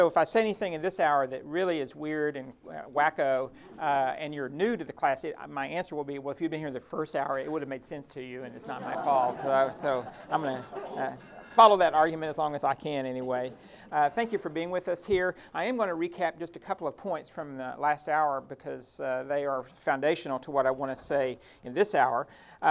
So if I say anything in this hour that really is weird and wacko, and you're new to the class, my answer will be, well, if you'd been here the first hour, it would have made sense to you, and it's not my fault. So I'm going to follow that argument as long as I can anyway. Thank you for being with us here. I am going to recap just a couple of points from the last hour because they are foundational to what I want to say in this hour.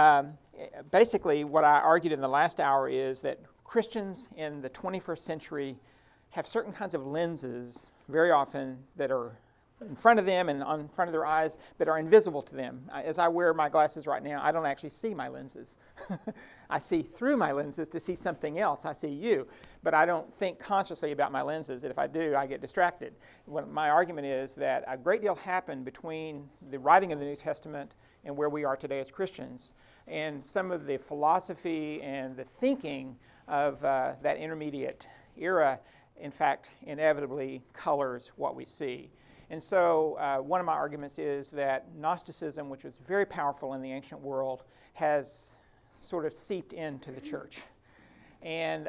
Basically, what I argued in the last hour is that Christians in the 21st century have certain kinds of lenses very often that are in front of them and in front of their eyes but are invisible to them. As I wear my glasses right now, I don't actually see my lenses. I see through my lenses to see something else. I see you, but I don't think consciously about my lenses. And if I do, I get distracted. My argument is that a great deal happened between the writing of the New Testament and where we are today as Christians. And some of the philosophy and the thinking of that intermediate era, in fact, inevitably colors what we see. And so one of my arguments is that Gnosticism, which was very powerful in the ancient world, has sort of seeped into the church. And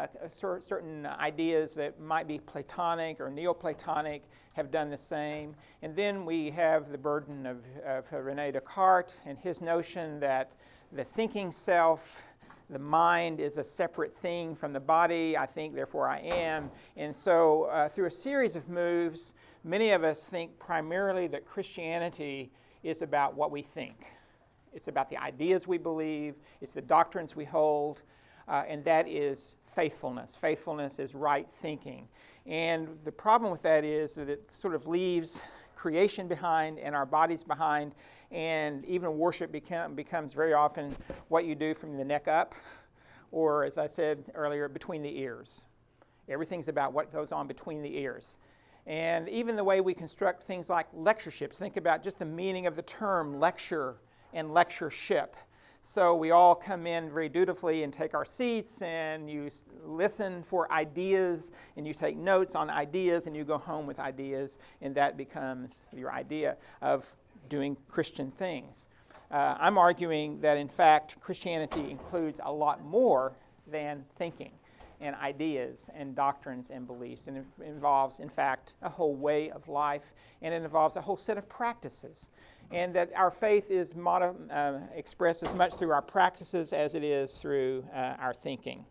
certain ideas that might be Platonic or Neoplatonic have done the same. And then we have the burden of René Descartes and his notion that the thinking self, the mind, is a separate thing from the body. I think, therefore I am. And so through a series of moves, many of us think primarily that Christianity is about what we think. It's about the ideas we believe. It's the doctrines we hold. And that is faithfulness. Faithfulness is right thinking. And the problem with that is that it sort of leaves creation behind and our bodies behind, and even worship becomes very often what you do from the neck up, or as I said earlier, between the ears. Everything's about what goes on between the ears. And even the way we construct things like lectureships, think about just the meaning of the term lecture and lectureship. So we all come in very dutifully and take our seats, and you listen for ideas, and you take notes on ideas, and you go home with ideas, and that becomes your idea of doing Christian things. I'm arguing that, in fact, Christianity includes a lot more than thinking and ideas and doctrines and beliefs, and it involves, in fact, a whole way of life, and it involves a whole set of practices. And that our faith is expressed as much through our practices as it is through our thinking.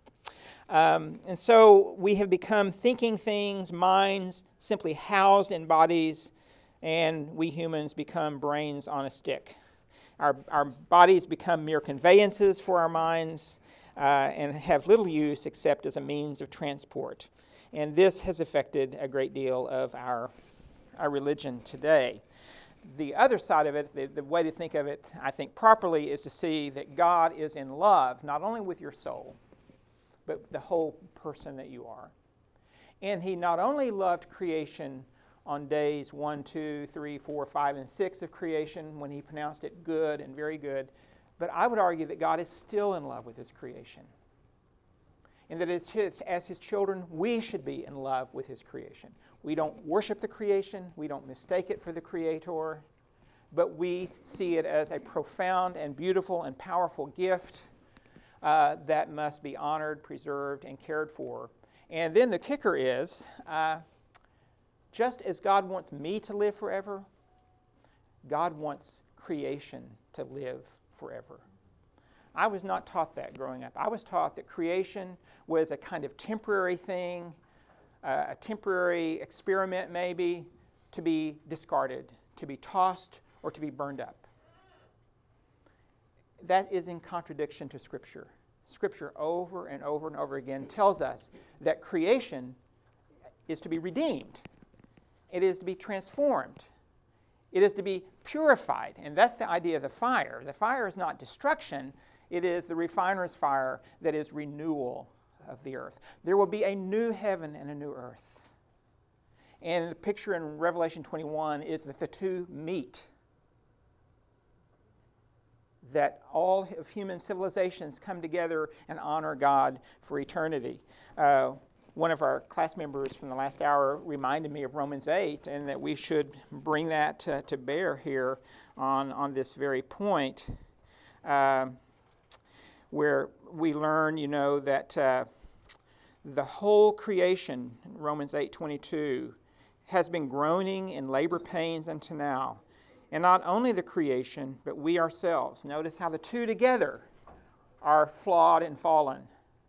And so we have become thinking things, minds simply housed in bodies, and we humans become brains on a stick. Our bodies become mere conveyances for our minds and have little use except as a means of transport. And this has affected a great deal of our religion today. The other side of it, the way to think of it, I think properly, is to see that God is in love, not only with your soul, but the whole person that you are. And he not only loved creation on days 1, 2, 3, 4, 5, and 6 of creation when he pronounced it good and very good, but I would argue that God is still in love with his creation. And that as his children, we should be in love with his creation. We don't worship the creation. We don't mistake it for the Creator. But we see it as a profound and beautiful and powerful gift that must be honored, preserved, and cared for. And then the kicker is, just as God wants me to live forever, God wants creation to live forever. I was not taught that growing up. I was taught that creation was a kind of temporary thing, a temporary experiment maybe, to be discarded, to be tossed, or to be burned up. That is in contradiction to Scripture. Scripture over and over and over again tells us that creation is to be redeemed. It is to be transformed. It is to be purified. And that's the idea of the fire. The fire is not destruction. It is the refiner's fire that is renewal of the earth. There will be a new heaven and a new earth. And the picture in Revelation 21 is that the two meet. That all of human civilizations come together and honor God for eternity. One of our class members from the last hour reminded me of Romans 8, and that we should bring that to bear here on this very point. Where we learn, that The whole creation, Romans 8:22, has been groaning in labor pains unto now. And not only the creation, but we ourselves. Notice how the two together are flawed and fallen.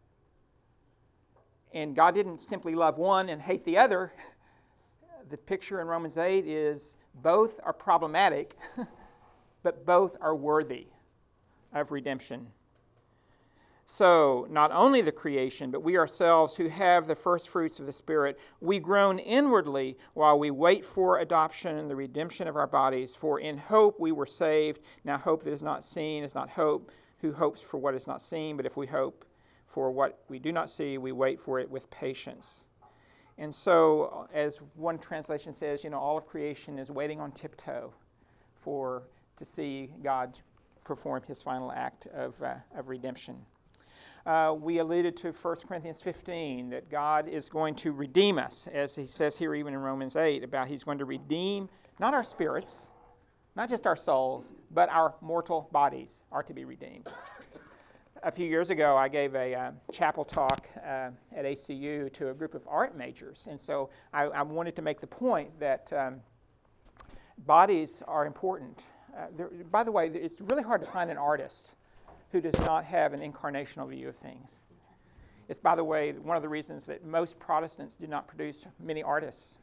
And God didn't simply love one and hate the other. The picture in Romans 8 is both are problematic, but both are worthy of redemption. So, not only the creation, but we ourselves who have the first fruits of the Spirit, we groan inwardly while we wait for adoption and the redemption of our bodies. For in hope we were saved. Now hope that is not seen is not hope. Who hopes for what is not seen? But if we hope for what we do not see, we wait for it with patience. And so, as one translation says, all of creation is waiting on tiptoe to see God perform his final act of redemption. We alluded to 1 Corinthians 15, that God is going to redeem us, as he says here even in Romans 8, about he's going to redeem not our spirits, not just our souls, but our mortal bodies are to be redeemed. A few years ago, I gave a chapel talk at ACU to a group of art majors, and so I wanted to make the point that bodies are important. By the way, it's really hard to find an artist who does not have an incarnational view of things. It's, by the way, one of the reasons that most Protestants do not produce many artists.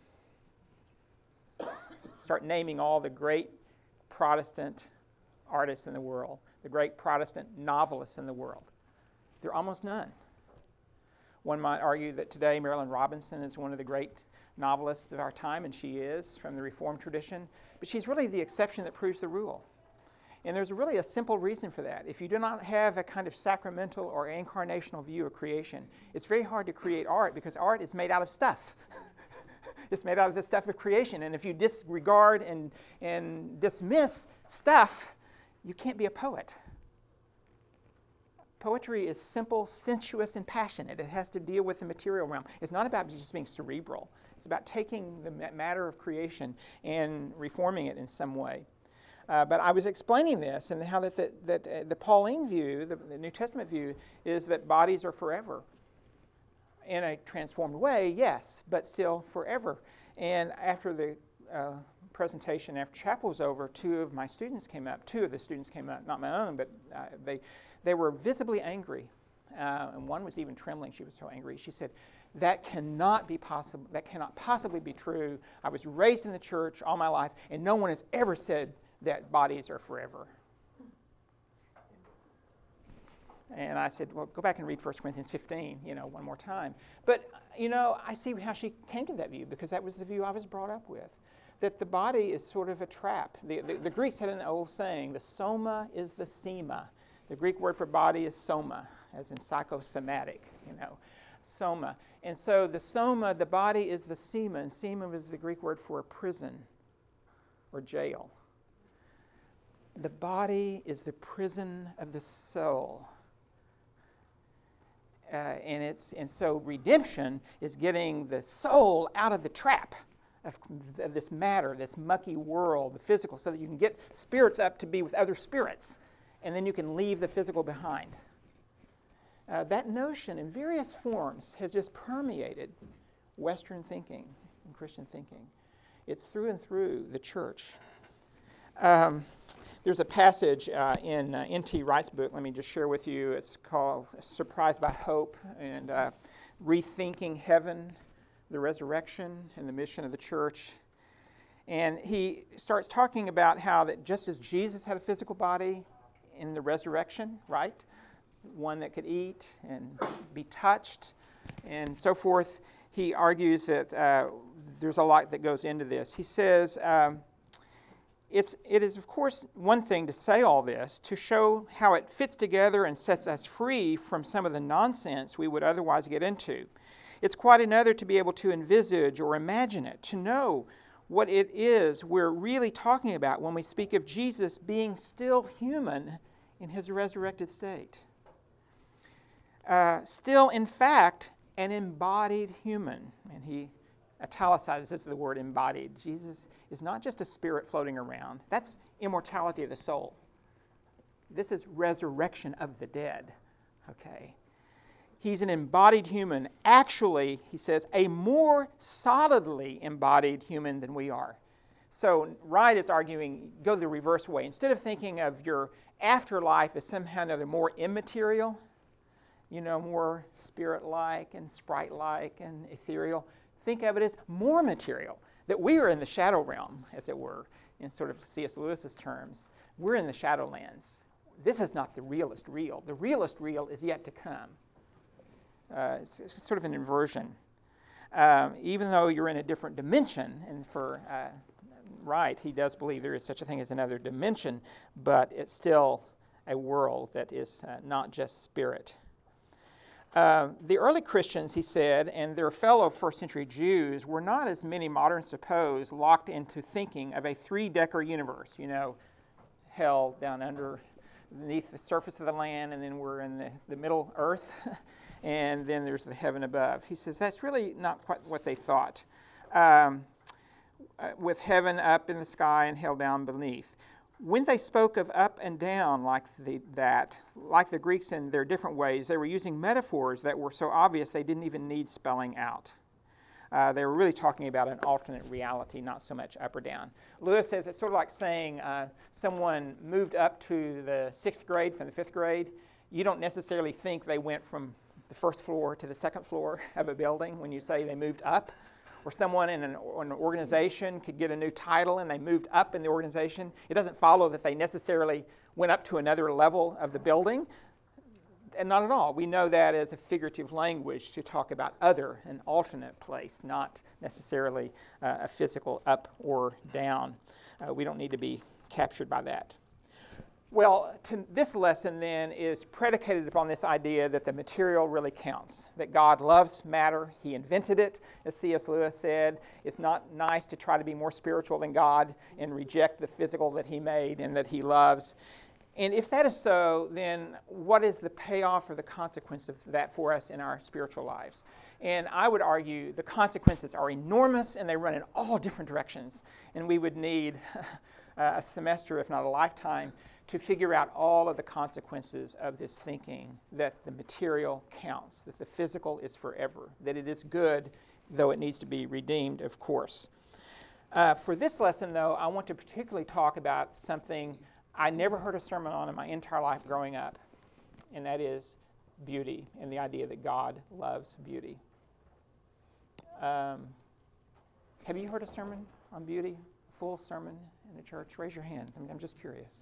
Start naming all the great Protestant artists in the world, the great Protestant novelists in the world. There are almost none. One might argue that today Marilyn Robinson is one of the great novelists of our time, and she is, from the Reformed tradition, but she's really the exception that proves the rule. And there's really a simple reason for that. If you do not have a kind of sacramental or incarnational view of creation, it's very hard to create art because art is made out of stuff. It's made out of the stuff of creation. And if you disregard and dismiss stuff, you can't be a poet. Poetry is simple, sensuous, and passionate. It has to deal with the material realm. It's not about just being cerebral. It's about taking the matter of creation and reforming it in some way. But I was explaining this and how that the Pauline view, the New Testament view, is that bodies are forever. In a transformed way, yes, but still forever. And after the presentation, after chapel was over, two of the students came up, not my own, but they were visibly angry. And one was even trembling. She was so angry. She said, that cannot possibly be true. I was raised in the church all my life, and no one has ever said that bodies are forever. And I said, well, go back and read 1 Corinthians 15, one more time. But, I see how she came to that view, because that was the view I was brought up with, that the body is sort of a trap. The Greeks had an old saying, the soma is the sema. The Greek word for body is soma, as in psychosomatic, soma. And so the soma, the body, is the sema, and sema is the Greek word for a prison or jail. The body is the prison of the soul. And so redemption is getting the soul out of the trap of this matter, this mucky world, the physical, so that you can get spirits up to be with other spirits, and then you can leave the physical behind. That notion in various forms has just permeated Western thinking and Christian thinking. It's through and through the church. There's a passage in N.T. Wright's book, let me just share with you. It's called Surprised by Hope, and Rethinking Heaven, the Resurrection, and the Mission of the Church. And he starts talking about how that just as Jesus had a physical body in the resurrection, right? One that could eat and be touched and so forth, he argues that there's a lot that goes into this. He says, it is, of course, one thing to say all this, to show how it fits together and sets us free from some of the nonsense we would otherwise get into. It's quite another to be able to envisage or imagine it, to know what it is we're really talking about when we speak of Jesus being still human in his resurrected state. Still, in fact, an embodied human. And he italicizes the word embodied. Jesus is not just a spirit floating around. That's immortality of the soul. This is resurrection of the dead. Okay. He's an embodied human. Actually, he says, a more solidly embodied human than we are. So Wright is arguing, go the reverse way. Instead of thinking of your afterlife as somehow or another more immaterial, more spirit-like and sprite-like and ethereal, think of it as more material, that we are in the shadow realm, as it were, in sort of C.S. Lewis's terms. We're in the shadowlands. This is not the realist real. The realist real is yet to come. It's sort of an inversion. Even though you're in a different dimension, and for Wright, he does believe there is such a thing as another dimension, but it's still a world that is not just spirit. The early Christians, he said, and their fellow first-century Jews were not, as many moderns suppose, locked into thinking of a three-decker universe. Hell down underneath the surface of the land, and then we're in the middle earth, and then there's the heaven above. He says that's really not quite what they thought, with heaven up in the sky and hell down beneath. When they spoke of up and down like the Greeks in their different ways, they were using metaphors that were so obvious they didn't even need spelling out. They were really talking about an alternate reality, not so much up or down. Lewis says it's sort of like saying someone moved up to the 6th grade from the 5th grade. You don't necessarily think they went from the first floor to the second floor of a building when you say they moved up. Or someone in an organization could get a new title and they moved up in the organization. It doesn't follow that they necessarily went up to another level of the building. And not at all. We know that as a figurative language to talk about an alternate place, not necessarily a physical up or down. We don't need to be captured by that. Well, this lesson then is predicated upon this idea that the material really counts, that God loves matter. He invented it, as C.S. Lewis said. It's not nice to try to be more spiritual than God and reject the physical that he made and that he loves. And if that is so, then what is the payoff or the consequence of that for us in our spiritual lives? And I would argue the consequences are enormous and they run in all different directions. And we would need a semester, if not a lifetime, to figure out all of the consequences of this thinking that the material counts, that the physical is forever, that it is good, though it needs to be redeemed, of course. For this lesson, though, I want to particularly talk about something I never heard a sermon on in my entire life growing up, and that is beauty and the idea that God loves beauty. Have you heard a sermon on beauty, a full sermon in a church? Raise your hand. I'm just curious.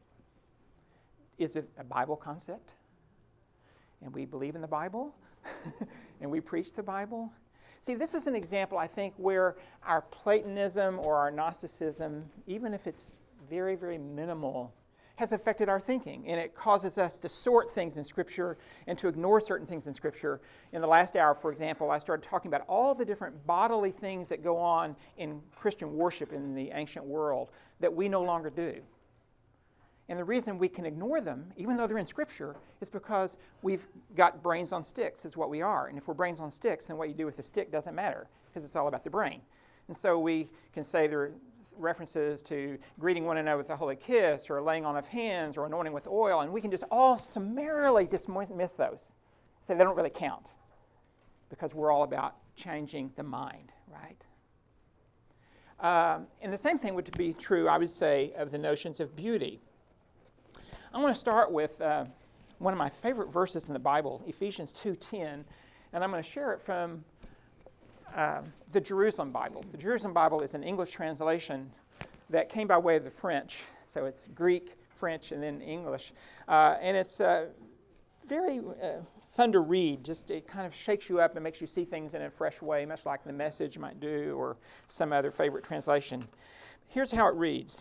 Is it a Bible concept? And we believe in the Bible? And we preach the Bible? See, this is an example, I think, where our Platonism or our Gnosticism, even if it's very, very minimal, has affected our thinking. And it causes us to sort things in Scripture and to ignore certain things in Scripture. In the last hour, for example, I started talking about all the different bodily things that go on in Christian worship in the ancient world that we no longer do. And the reason we can ignore them, even though they're in Scripture, is because we've got brains on sticks, is what we are. And if we're brains on sticks, then what you do with the stick doesn't matter, because it's all about the brain. And so we can say there are references to greeting one another with a holy kiss, or laying on of hands, or anointing with oil, and we can just all summarily dismiss those. Say they don't really count, because we're all about changing the mind, right? And the same thing would be true, I would say, of the notions of beauty. I want to start with one of my favorite verses in the Bible, Ephesians 2:10, and I'm going to share it from the Jerusalem Bible. The Jerusalem Bible is an English translation that came by way of the French, so it's Greek, French, and then English. And it's very fun to read. Just it kind of shakes you up and makes you see things in a fresh way, much like the Message might do or some other favorite translation. Here's how it reads.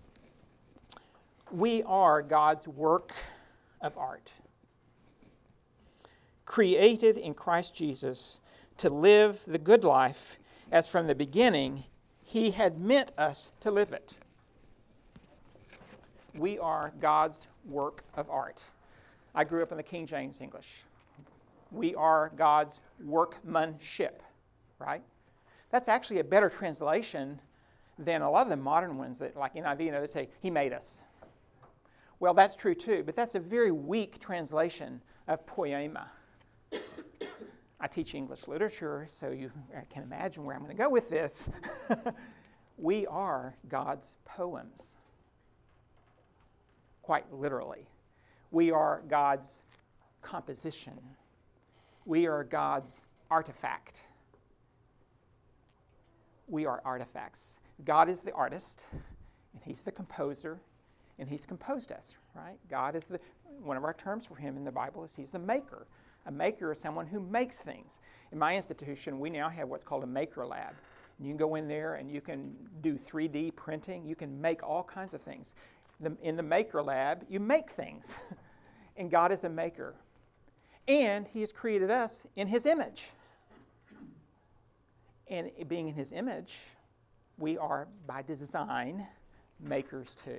We are God's work of art, created in Christ Jesus to live the good life as from the beginning He had meant us to live it. We are God's work of art. I grew up in the King James English. We are God's workmanship, right? That's actually a better translation than a lot of the modern ones that, like NIV, they say, He made us. Well, that's true too, but that's a very weak translation of poema. I teach English literature, so you can imagine where I'm going to go with this. We are God's poems, quite literally. We are God's composition. We are God's artifact. We are artifacts. God is the artist, and He's the composer, and He's composed us, right? God is one of our terms for Him in the Bible is He's the maker. A maker is someone who makes things. In my institution, we now have what's called a maker lab. And you can go in there and you can do 3D printing. You can make all kinds of things. In the maker lab, you make things. And God is a maker. And He has created us in His image. And being in His image, we are, by design, makers too.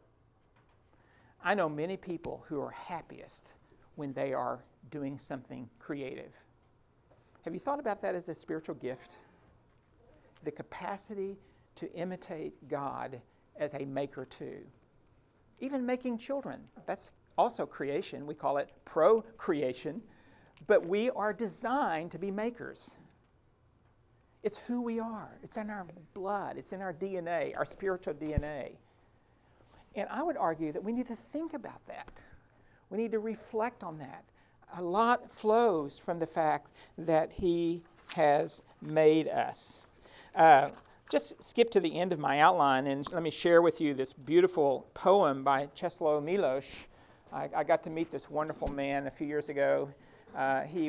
I know many people who are happiest when they are doing something creative. Have you thought about that as a spiritual gift? The capacity to imitate God as a maker too. Even making children, that's also creation. We call it procreation, but we are designed to be makers. It's who we are. It's in our blood. It's in our DNA, our spiritual DNA. And I would argue that we need to think about that. We need to reflect on that. A lot flows from the fact that He has made us. Just skip to the end of my outline and let me share with you this beautiful poem by Czesław Miłosz. I got to meet this wonderful man a few years ago. He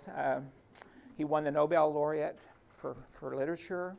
won the Nobel laureate for literature.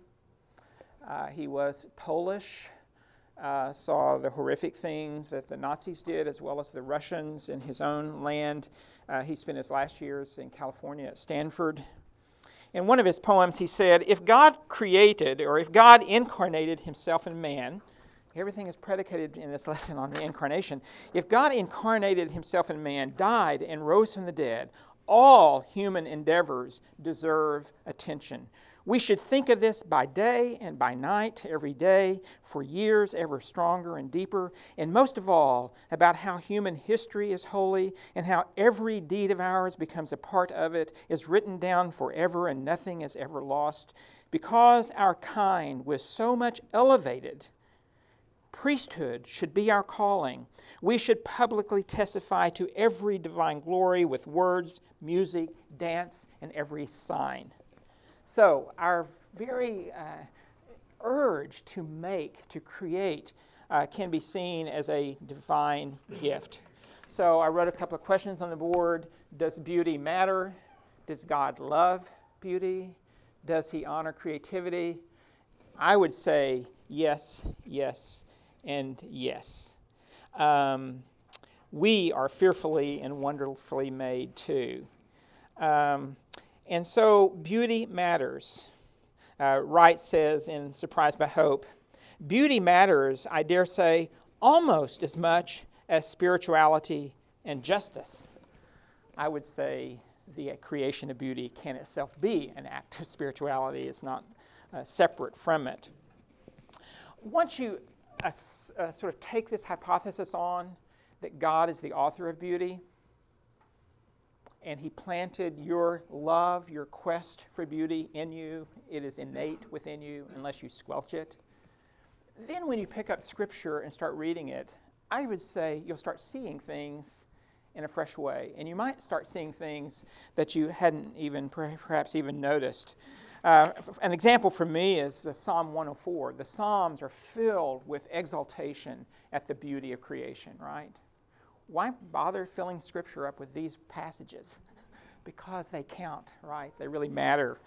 He was Polish. Saw the horrific things that the Nazis did as well as the Russians in his own land. He spent his last years in California at Stanford. In one of his poems, he said, if God created, or if God incarnated Himself in man, everything is predicated in this lesson on the incarnation. If God incarnated Himself in man, died, and rose from the dead, all human endeavors deserve attention. We should think of this by day and by night, every day, for years, ever stronger and deeper, and most of all, about how human history is holy and how every deed of ours becomes a part of it, is written down forever and nothing is ever lost. Because our kind was so much elevated, priesthood should be our calling. We should publicly testify to every divine glory with words, music, dance, and every sign. So our very urge to make, to create, can be seen as a divine gift. So I wrote a couple of questions on the board. Does beauty matter? Does God love beauty? Does He honor creativity? I would say yes, yes, and yes. We are fearfully and wonderfully made too. And so beauty matters. Wright says in Surprised by Hope, beauty matters, I dare say, almost as much as spirituality and justice. I would say the creation of beauty can itself be an act of spirituality. It's not separate from it. Once you sort of take this hypothesis on that God is the author of beauty, and He planted your love, your quest for beauty in you. It is innate within you unless you squelch it. Then when you pick up Scripture and start reading it, I would say you'll start seeing things in a fresh way. And you might start seeing things that you hadn't even perhaps even noticed. An example for me is Psalm 104. The Psalms are filled with exaltation at the beauty of creation, right? Why bother filling Scripture up with these passages? Because they count, right? They really matter.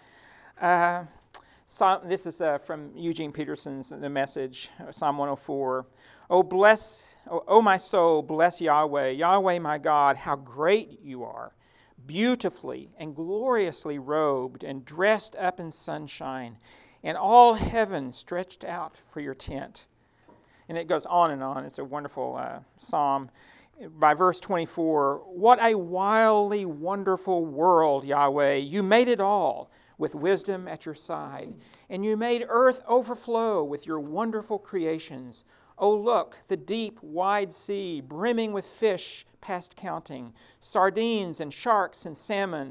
This is from Eugene Peterson's The Message, Psalm 104. Oh, my soul, bless Yahweh. Yahweh, my God, how great you are. Beautifully and gloriously robed and dressed up in sunshine, and all heaven stretched out for your tent. And it goes on and on. It's a wonderful psalm. By verse 24, what a wildly wonderful world, Yahweh. You made it all with wisdom at your side, and you made earth overflow with your wonderful creations. Oh, look, the deep, wide sea, brimming with fish past counting, sardines and sharks and salmon,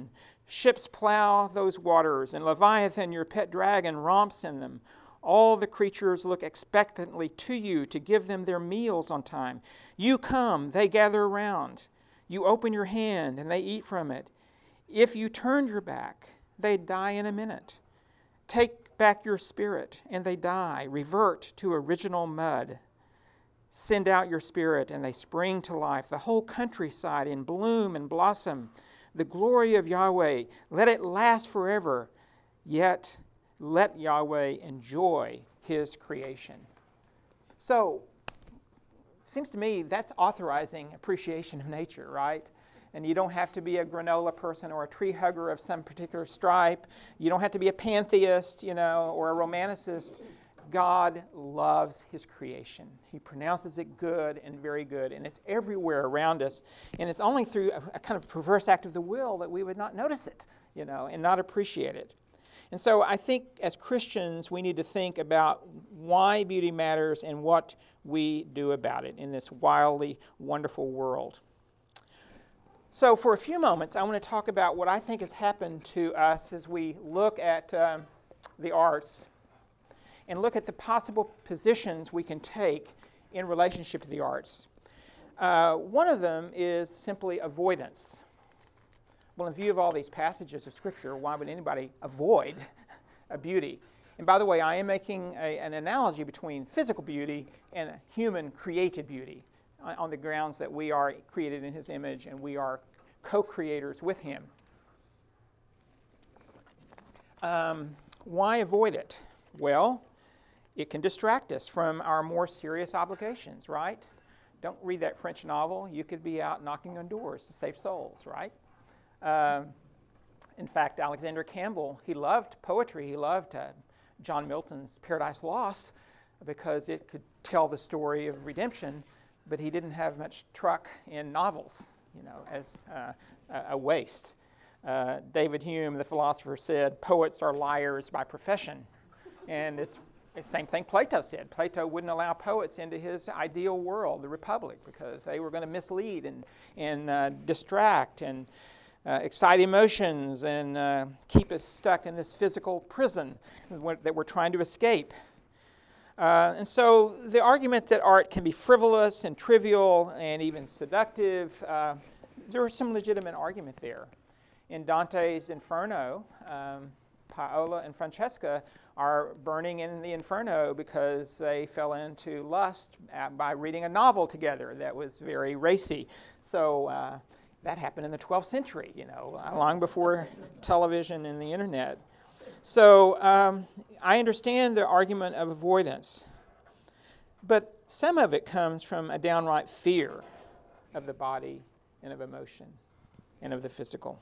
Ships plow those waters, and Leviathan, your pet dragon, romps in them. All the creatures look expectantly to you to give them their meals on time. You come, they gather around. You open your hand, and they eat from it. If you turn your back, they die in a minute. Take back your spirit, and they die. Revert to original mud. Send out your spirit, and they spring to life. The whole countryside in bloom and blossom. The glory of Yahweh, let it last forever. Yet let Yahweh enjoy his creation. So, seems to me that's authorizing appreciation of nature, right? And you don't have to be a granola person or a tree hugger of some particular stripe. You don't have to be a pantheist, or a romanticist. God loves his creation. He pronounces it good and very good, and it's everywhere around us. And it's only through a kind of perverse act of the will that we would not notice it, and not appreciate it. And so I think as Christians, we need to think about why beauty matters and what we do about it in this wildly wonderful world. So for a few moments, I want to talk about what I think has happened to us as we look at the arts and look at the possible positions we can take in relationship to the arts. One of them is simply avoidance. Well, in view of all these passages of Scripture, why would anybody avoid a beauty? And by the way, I am making an analogy between physical beauty and human created beauty on the grounds that we are created in his image and we are co-creators with him. Why avoid it? Well, it can distract us from our more serious obligations, right? Don't read that French novel. You could be out knocking on doors to save souls, right? In fact, Alexander Campbell, he loved poetry. He loved John Milton's Paradise Lost because it could tell the story of redemption, but he didn't have much truck in novels, as a waste. David Hume, the philosopher, said, poets are liars by profession. And it's the same thing Plato said. Plato wouldn't allow poets into his ideal world, the Republic, because they were going to mislead and distract and excite emotions and keep us stuck in this physical prison that we're trying to escape. And so the argument that art can be frivolous and trivial and even seductive, there is some legitimate argument there. In Dante's Inferno, Paola and Francesca are burning in the Inferno because they fell into lust by reading a novel together that was very racy. So that happened in the 12th century, long before television and the internet. So I understand the argument of avoidance, but some of it comes from a downright fear of the body and of emotion and of the physical.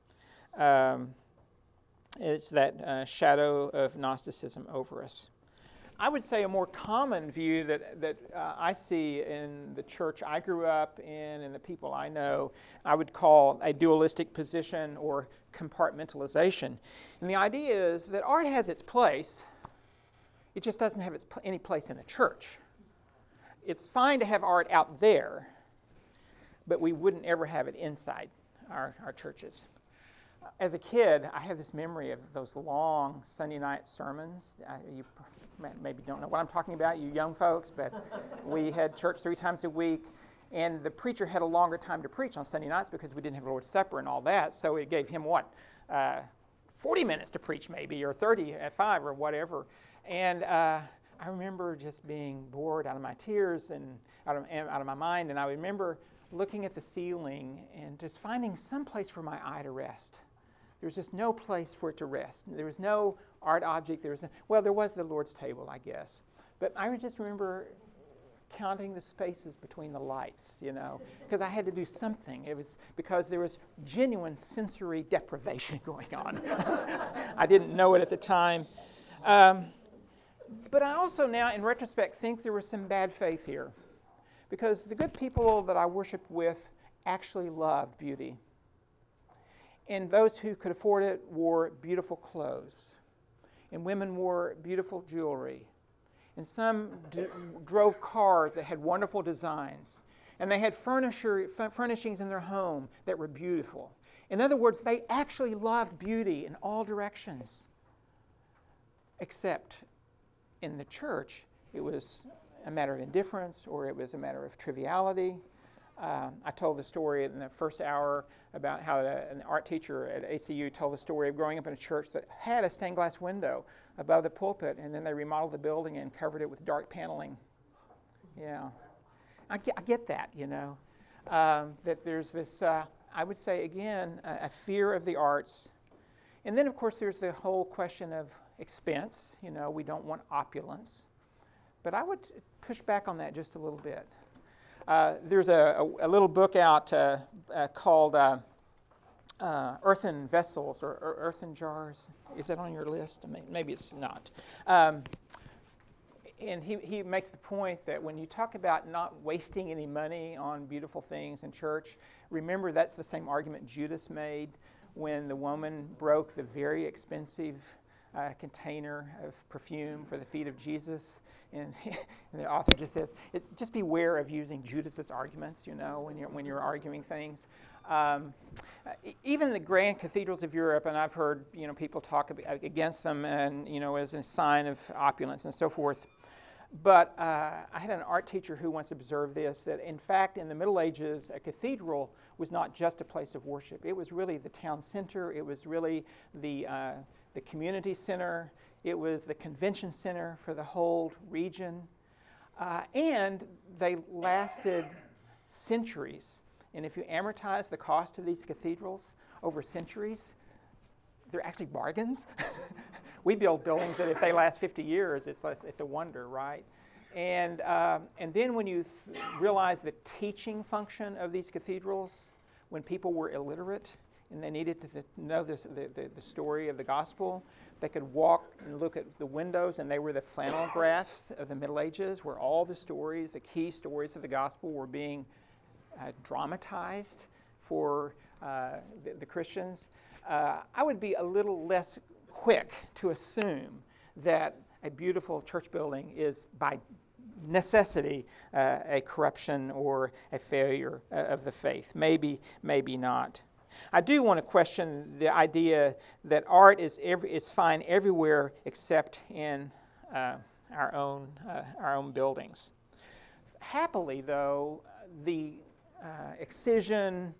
It's that shadow of Gnosticism over us. I would say a more common view that I see in the church I grew up in and the people I know, I would call a dualistic position or compartmentalization. And the idea is that art has its place, it just doesn't have any place in the church. It's fine to have art out there, but we wouldn't ever have it inside our churches. As a kid, I have this memory of those long Sunday night sermons. You maybe don't know what I'm talking about, you young folks, but we had church 3 times a week, and the preacher had a longer time to preach on Sunday nights because we didn't have Lord's Supper and all that, so it gave him, 40 minutes to preach maybe, or 30 at 5 or whatever. And I remember just being bored out of my tears and out of my mind, and I remember looking at the ceiling and just finding some place for my eye to rest. There was just no place for it to rest. There was no art object. There was the Lord's table, I guess. But I just remember counting the spaces between the lights, because I had to do something. It was because there was genuine sensory deprivation going on. I didn't know it at the time. But I also now, in retrospect, think there was some bad faith here, because the good people that I worshiped with actually loved beauty. And those who could afford it wore beautiful clothes. And women wore beautiful jewelry. And some drove cars that had wonderful designs. And they had furnishings in their home that were beautiful. In other words, they actually loved beauty in all directions. Except in the church, it was a matter of indifference or it was a matter of triviality. I told the story in the first hour about how an art teacher at ACU told the story of growing up in a church that had a stained glass window above the pulpit, and then they remodeled the building and covered it with dark paneling. Yeah, I get that, that there's this, I would say again, a fear of the arts. And then of course there's the whole question of expense. We don't want opulence. But I would push back on that just a little bit. There's a little book out called Earthen Vessels or Earthen Jars. Is that on your list? Maybe it's not. And he makes the point that when you talk about not wasting any money on beautiful things in church, remember that's the same argument Judas made when the woman broke the very expensive container of perfume for the feet of Jesus. And the author just says, just beware of using Judas's arguments, when you're arguing things. Even the grand cathedrals of Europe, and I've heard people talk against them, and as a sign of opulence and so forth. But I had an art teacher who once observed this, that in fact in the Middle Ages, a cathedral was not just a place of worship. It was really the town center. It was really the community center. It was the convention center for the whole region. And they lasted centuries. And if you amortize the cost of these cathedrals over centuries, they're actually bargains. We build buildings that if they last 50 years, it's a wonder, right? And then when you realize the teaching function of these cathedrals, when people were illiterate and they needed to know the story of the gospel, they could walk and look at the windows, and they were the flannel graphs of the Middle Ages, where all the stories, the key stories of the gospel, were being dramatized for the Christians. I would be a little less quick to assume that a beautiful church building is by necessity a corruption or a failure of the faith. Maybe not. I do want to question the idea that art is fine everywhere except in our own buildings. Happily, though, the excision,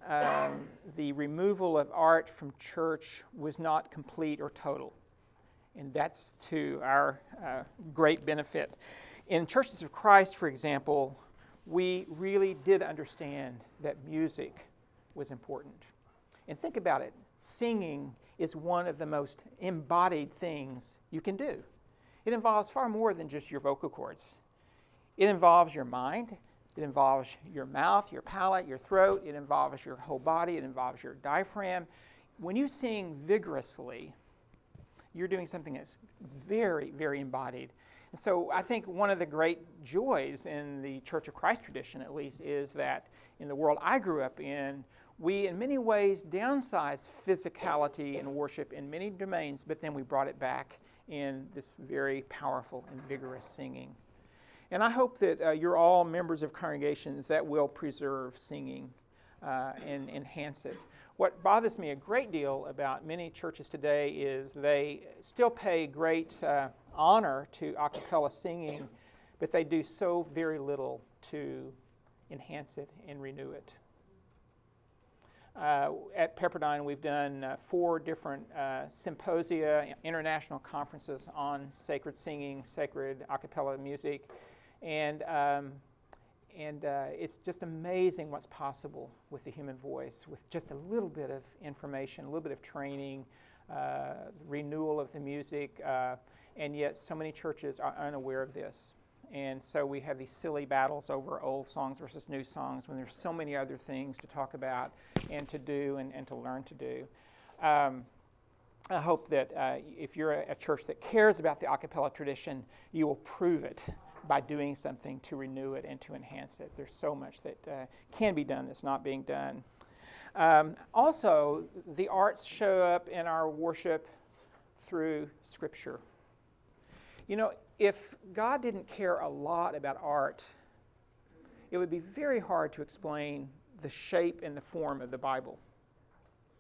the removal of art from church was not complete or total. And that's to our great benefit. In Churches of Christ, for example, we really did understand that music was important. And think about it. Singing is one of the most embodied things you can do. It involves far more than just your vocal cords. It involves your mind. It involves your mouth, your palate, your throat. It involves your whole body. It involves your diaphragm. When you sing vigorously, you're doing something that's very, very embodied. And so I think one of the great joys in the Church of Christ tradition, at least, is that in the world I grew up in, we in many ways downsized physicality and worship in many domains, but then we brought it back in this very powerful and vigorous singing. And I hope that you're all members of congregations that will preserve singing and enhance it. What bothers me a great deal about many churches today is they still pay great honor to a cappella singing, but they do so very little to enhance it and renew it. At Pepperdine, we've done 4 different symposia, international conferences on sacred singing, sacred a cappella music, and it's just amazing what's possible with the human voice, with just a little bit of information, a little bit of training, renewal of the music, and yet so many churches are unaware of this. And so we have these silly battles over old songs versus new songs when there's so many other things to talk about and to do and to learn to do. I hope that if you're a church that cares about the a cappella tradition, you will prove it by doing something to renew it and to enhance it. There's so much that can be done that's not being done. Also, the arts show up in our worship through Scripture. You know, if God didn't care a lot about art, it would be very hard to explain the shape and the form of the Bible.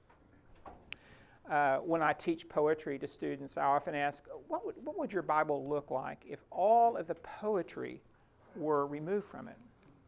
when I teach poetry to students, I often ask, what would your Bible look like if all of the poetry were removed from it?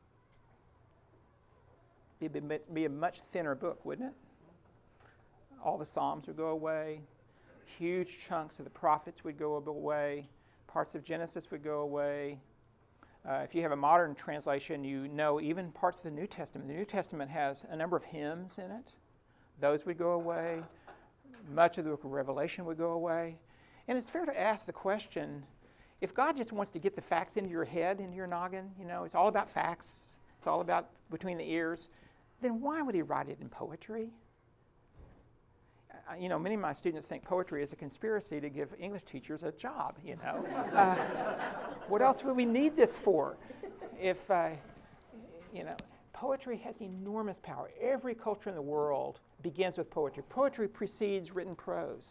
It'd be a much thinner book, wouldn't it? All the Psalms would go away. Huge chunks of the prophets would go away. Parts of Genesis would go away. If you have a modern translation, you know even parts of the New Testament. The New Testament has a number of hymns in it. Those would go away. Much of the book of Revelation would go away. And it's fair to ask the question, if God just wants to get the facts into your head, into your noggin, it's all about facts, it's all about between the ears, then why would he write it in poetry? Many of my students think poetry is a conspiracy to give English teachers a job, What else would we need this for? If, poetry has enormous power. Every culture in the world begins with poetry. Poetry precedes written prose.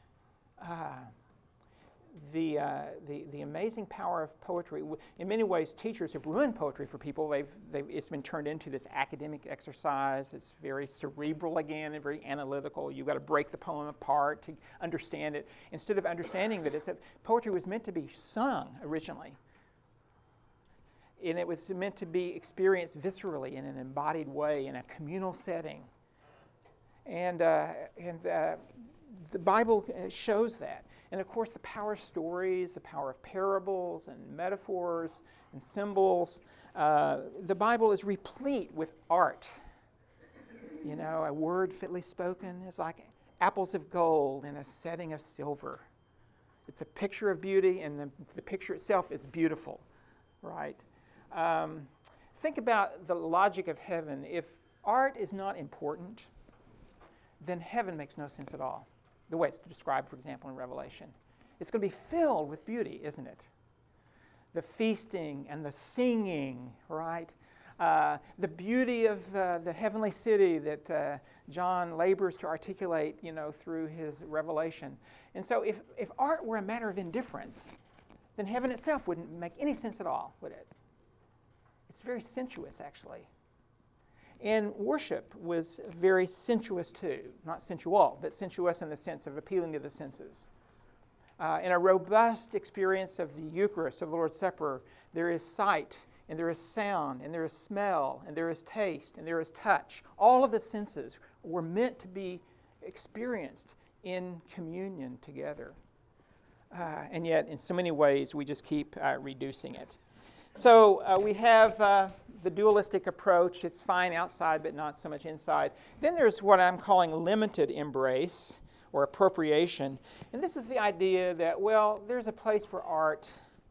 The amazing power of poetry. In many ways, teachers have ruined poetry for people. It's been turned into this academic exercise. It's very cerebral again and very analytical. You've got to break the poem apart to understand it. Instead of understanding that poetry was meant to be sung originally. And it was meant to be experienced viscerally in an embodied way in a communal setting. And the Bible shows that. And of course, the power of stories, the power of parables and metaphors and symbols. The Bible is replete with art. A word fitly spoken is like apples of gold in a setting of silver. It's a picture of beauty, and the picture itself is beautiful, right? Think about the logic of heaven. If art is not important, then heaven makes no sense at all. The way it's described, for example, in Revelation. It's going to be filled with beauty, isn't it? The feasting and the singing, right? The beauty of the heavenly city that John labors to articulate, through his revelation. And so if art were a matter of indifference, then heaven itself wouldn't make any sense at all, would it? It's very sensuous, actually. And worship was very sensuous too. Not sensual, but sensuous in the sense of appealing to the senses. In a robust experience of the Eucharist, of the Lord's Supper, there is sight, and there is sound, and there is smell, and there is taste, and there is touch. All of the senses were meant to be experienced in communion together. And yet, in so many ways, we just keep reducing it. So we have the dualistic approach. It's fine outside, but not so much inside. Then there's what I'm calling limited embrace or appropriation. And this is the idea that, there's a place for art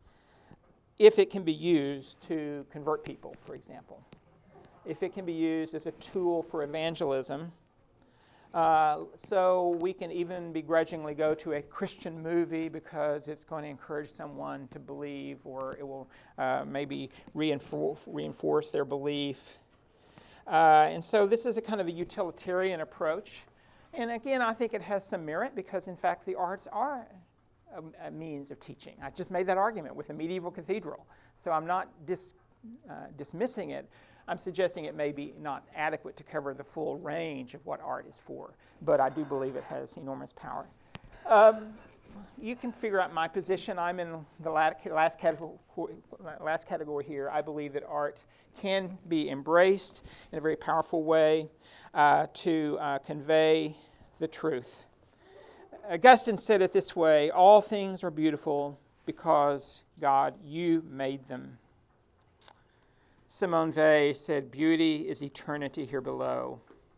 if it can be used to convert people, for example. If it can be used as a tool for evangelism. So we can even begrudgingly go to a Christian movie because it's going to encourage someone to believe, or it will maybe reinforce their belief. And so this is a kind of a utilitarian approach. And again, I think it has some merit because, in fact, the arts are a means of teaching. I just made that argument with the medieval cathedral. So I'm not dismissing it. I'm suggesting it may be not adequate to cover the full range of what art is for, but I do believe it has enormous power. You can figure out my position. I'm in the last category here. I believe that art can be embraced in a very powerful way to convey the truth. Augustine said it this way: all things are beautiful because, God, you made them. Simone Weil said, beauty is eternity here below.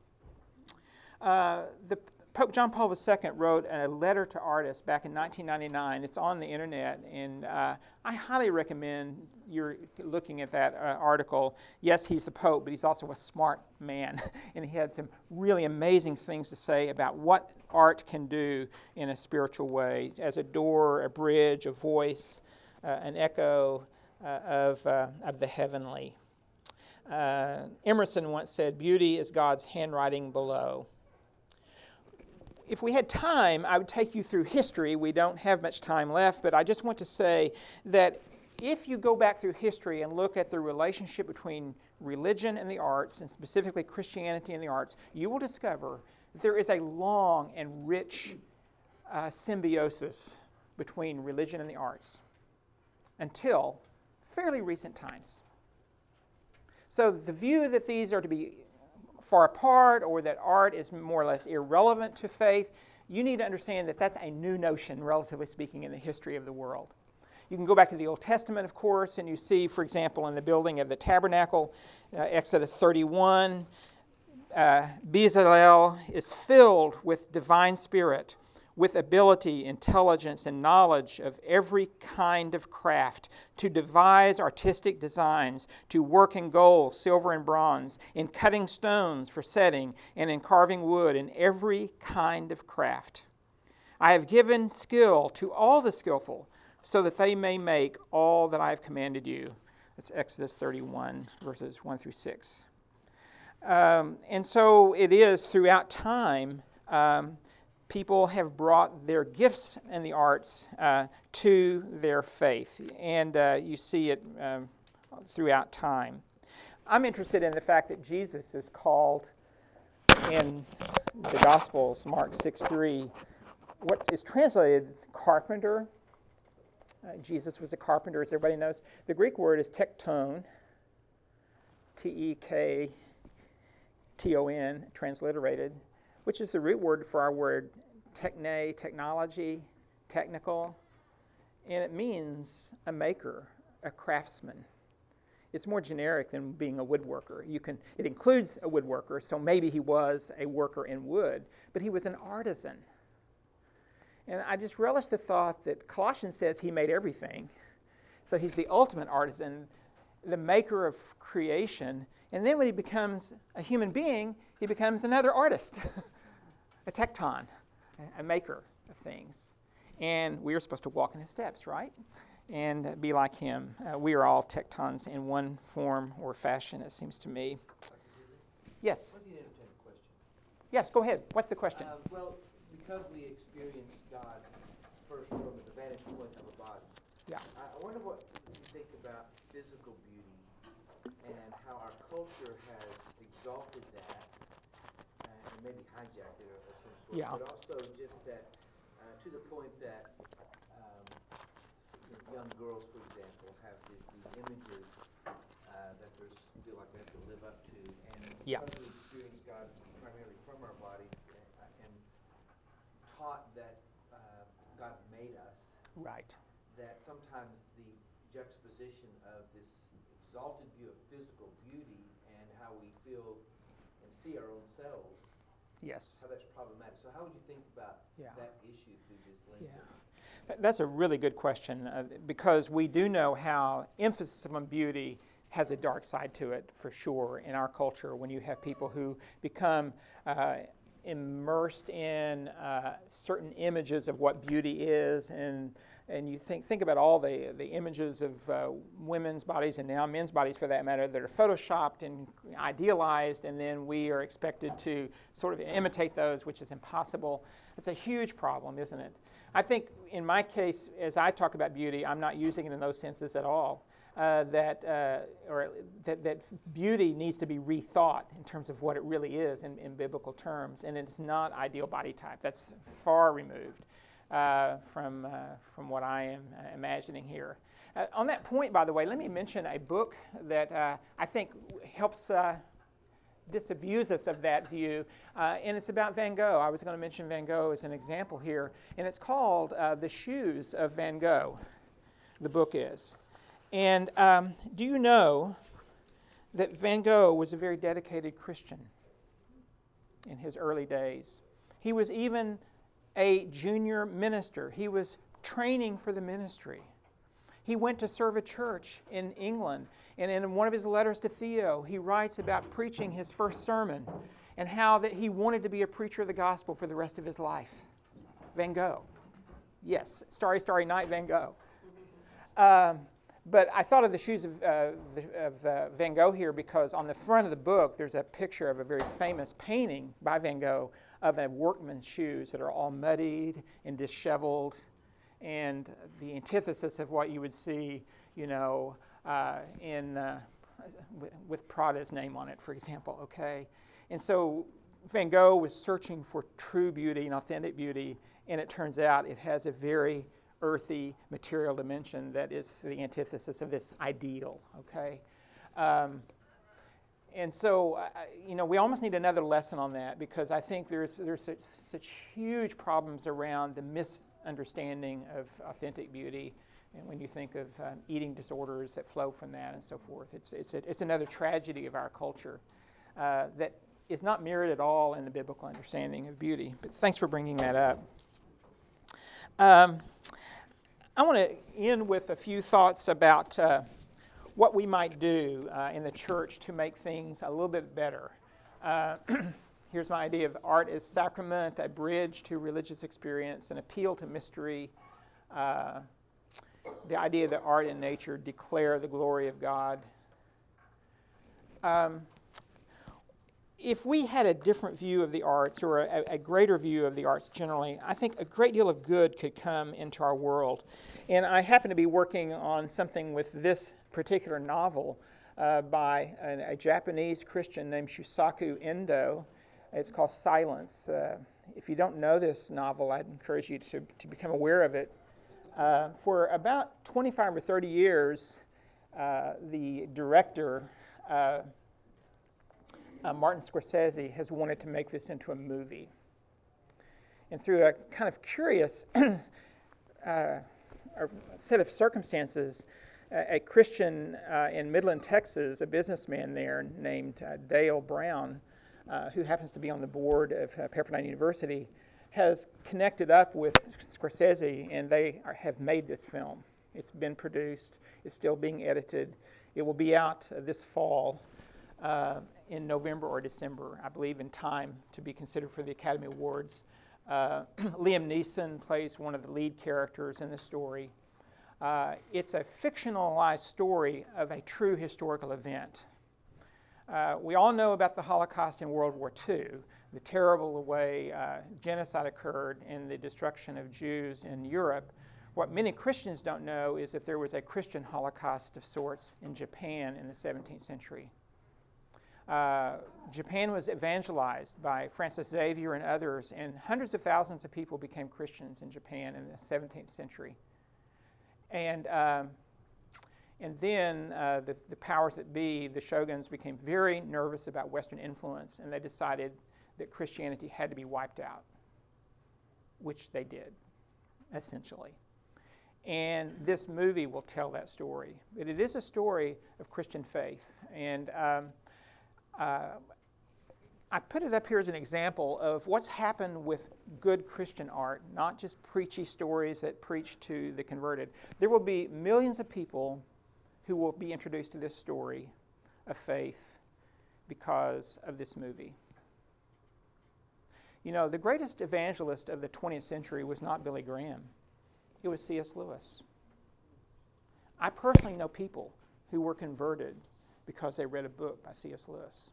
Pope John Paul II wrote a letter to artists back in 1999. It's on the internet, and I highly recommend you're looking at that article. Yes, he's the Pope, but he's also a smart man, and he had some really amazing things to say about what art can do in a spiritual way, as a door, a bridge, a voice, an echo of the heavenly. Emerson once said, beauty is God's handwriting below. If we had time, I would take you through history. We don't have much time left, but I just want to say that if you go back through history and look at the relationship between religion and the arts, and specifically Christianity and the arts, you will discover there is a long and rich symbiosis between religion and the arts until fairly recent times. So the view that these are to be far apart or that art is more or less irrelevant to faith, you need to understand that that's a new notion, relatively speaking, in the history of the world. You can go back to the Old Testament, of course, and you see, for example, in the building of the tabernacle, Exodus 31, Bezalel is filled with divine spirit, with ability, intelligence, and knowledge of every kind of craft, to devise artistic designs, to work in gold, silver, and bronze, in cutting stones for setting, and in carving wood, in every kind of craft. I have given skill to all the skillful, so that they may make all that I have commanded you. That's Exodus 31, verses 1 through 6. And so it is throughout time, people have brought their gifts in the arts to their faith. And you see it throughout time. I'm interested in the fact that Jesus is called in the Gospels, Mark 6:3, what is translated carpenter. Jesus was a carpenter, as everybody knows. The Greek word is tekton, Tekton, transliterated, which is the root word for our word techne, technology, technical, and it means a maker, a craftsman. It's more generic than being a woodworker. It includes a woodworker, so maybe he was a worker in wood, but he was an artisan. And I just relish the thought that Colossians says he made everything. So he's the ultimate artisan, the maker of creation. And then when he becomes a human being, he becomes another artist, a tekton, a maker of things. And we are supposed to walk in his steps, right? And be like him. We are all tektons in one form or fashion, it seems to me. Yes? Let me entertain a question. Yes, go ahead. What's the question? Well, because we experience God first from the vantage point of a body, Yeah. I wonder what you think about physical beauty and how our culture has exalted that and maybe hijacked it of some sort. Yeah. But also just that to the point that young girls, for example, have these images that they feel like they have to live up to. And Yeah. because we experience God primarily from our bodies and taught that God made us, Right. that sometimes the juxtaposition of this exalted view of physical beauty and how we feel and see our own selves, Yes. how that's problematic. So how would you think about that issue through this lens? Yeah. That's a really good question because we do know how emphasis on beauty has a dark side to it, for sure, in our culture when you have people who become immersed in certain images of what beauty is, and you think about all the images of women's bodies and now men's bodies, for that matter, that are photoshopped and idealized, and then we are expected to sort of imitate those, which is impossible. It's a huge problem, isn't it? I think in my case, as I talk about beauty, I'm not using it in those senses at all. That beauty needs to be rethought in terms of what it really is in biblical terms, and it's not ideal body type. That's far removed from what I am imagining here. On that point, by the way, let me mention a book that I think helps disabuse us of that view, and it's about Van Gogh. I was going to mention Van Gogh as an example here, and it's called The Shoes of Van Gogh, the book is. And do you know that Van Gogh was a very dedicated Christian in his early days? He was even a junior minister. He was training for the ministry. He went to serve a church in England, and in one of his letters to Theo, he writes about preaching his first sermon and how that he wanted to be a preacher of the gospel for the rest of his life. Van Gogh. Yes, Starry, Starry Night, Van Gogh. But I thought of the shoes of Van Gogh here because on the front of the book there's a picture of a very famous painting by Van Gogh of a workman's shoes that are all muddied and disheveled, and the antithesis of what you would see, with Prada's name on it, for example. Okay, and so Van Gogh was searching for true beauty and authentic beauty, and it turns out it has a very earthy material dimension that is the antithesis of this ideal, okay? And so, we almost need another lesson on that, because I think there's such huge problems around the misunderstanding of authentic beauty, and when you think of eating disorders that flow from that and so forth. It's another tragedy of our culture that is not mirrored at all in the biblical understanding of beauty. But thanks for bringing that up. I want to end with a few thoughts about what we might do in the church to make things a little bit better. Here's my idea of art as sacrament, a bridge to religious experience, an appeal to mystery. The idea that art and nature declare the glory of God. If we had a different view of the arts, or a greater view of the arts generally, I think a great deal of good could come into our world. And I happen to be working on something with this particular novel by a Japanese Christian named Shusaku Endo. It's called Silence. If you don't know this novel, I'd encourage you to become aware of it. For about 25 or 30 years, the director, Martin Scorsese, has wanted to make this into a movie. And through a kind of curious set of circumstances, a Christian in Midland, Texas, a businessman there named Dale Brown, who happens to be on the board of Pepperdine University, has connected up with Scorsese, and they have made this film. It's been produced. It's still being edited. It will be out this fall in November or December, I believe, in time to be considered for the Academy Awards. Liam Neeson plays one of the lead characters in the story. It's a fictionalized story of a true historical event. We all know about the Holocaust in World War II, the terrible way genocide occurred and the destruction of Jews in Europe. What many Christians don't know is that there was a Christian Holocaust of sorts in Japan in the 17th century. Japan was evangelized by Francis Xavier and others, and hundreds of thousands of people became Christians in Japan in the 17th century. And then the powers that be, the shoguns, became very nervous about Western influence, and they decided that Christianity had to be wiped out, which they did, essentially. And this movie will tell that story. But it is a story of Christian faith. And I put it up here as an example of what's happened with good Christian art, not just preachy stories that preach to the converted. There will be millions of people who will be introduced to this story of faith because of this movie. You know, the greatest evangelist of the 20th century was not Billy Graham. It was C.S. Lewis. I personally know people who were converted because they read a book by C.S. Lewis.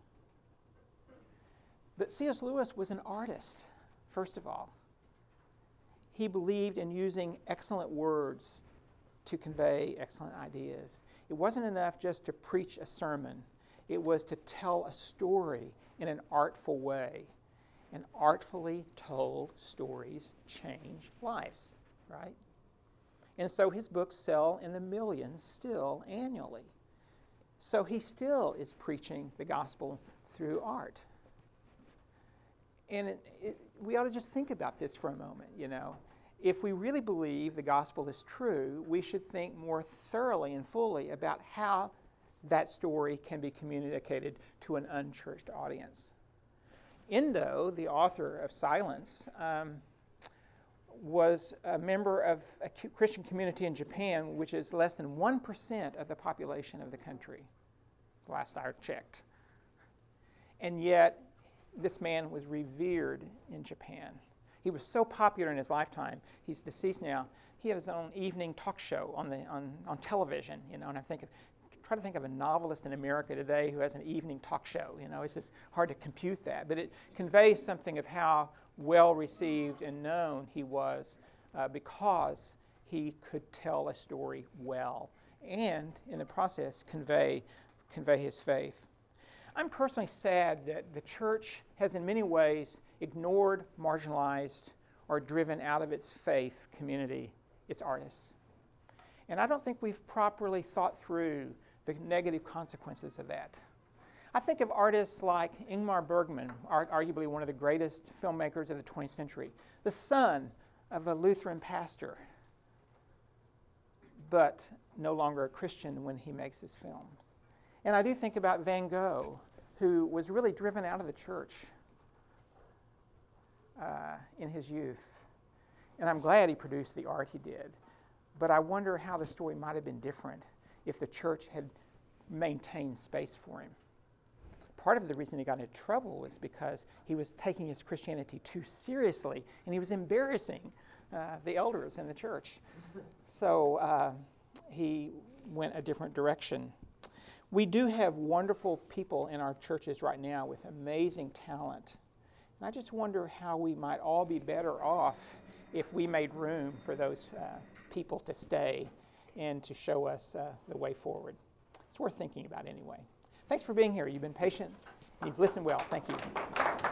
But C.S. Lewis was an artist, first of all. He believed in using excellent words to convey excellent ideas. It wasn't enough just to preach a sermon. It was to tell a story in an artful way. And artfully told stories change lives, right? And so his books sell in the millions still annually. So he still is preaching the gospel through art. And we ought to just think about this for a moment, you know. If we really believe the gospel is true, we should think more thoroughly and fully about how that story can be communicated to an unchurched audience. Endo, the author of Silence, was a member of a Christian community in Japan, which is less than 1% of the population of the country, last I checked. And yet, this man was revered in Japan. He was so popular in his lifetime. He's deceased now. He had his own evening talk show on television, you know, and try to think of a novelist in America today who has an evening talk show. You know, it's just hard to compute that. But it conveys something of how well received and known he was because he could tell a story well and, in the process, convey his faith. I'm personally sad that the church has in many ways ignored, marginalized, or driven out of its faith community its artists. And I don't think we've properly thought through the negative consequences of that. I think of artists like Ingmar Bergman, arguably one of the greatest filmmakers of the 20th century, the son of a Lutheran pastor, but no longer a Christian when he makes his films. And I do think about Van Gogh, who was really driven out of the church in his youth. And I'm glad he produced the art he did. But I wonder how the story might have been different if the church had maintained space for him. Part of the reason he got into trouble was because he was taking his Christianity too seriously, and he was embarrassing the elders in the church. So he went a different direction. We do have wonderful people in our churches right now with amazing talent. And I just wonder how we might all be better off if we made room for those people to stay and to show us the way forward. It's worth thinking about anyway. Thanks for being here. You've been patient. You've listened well. Thank you.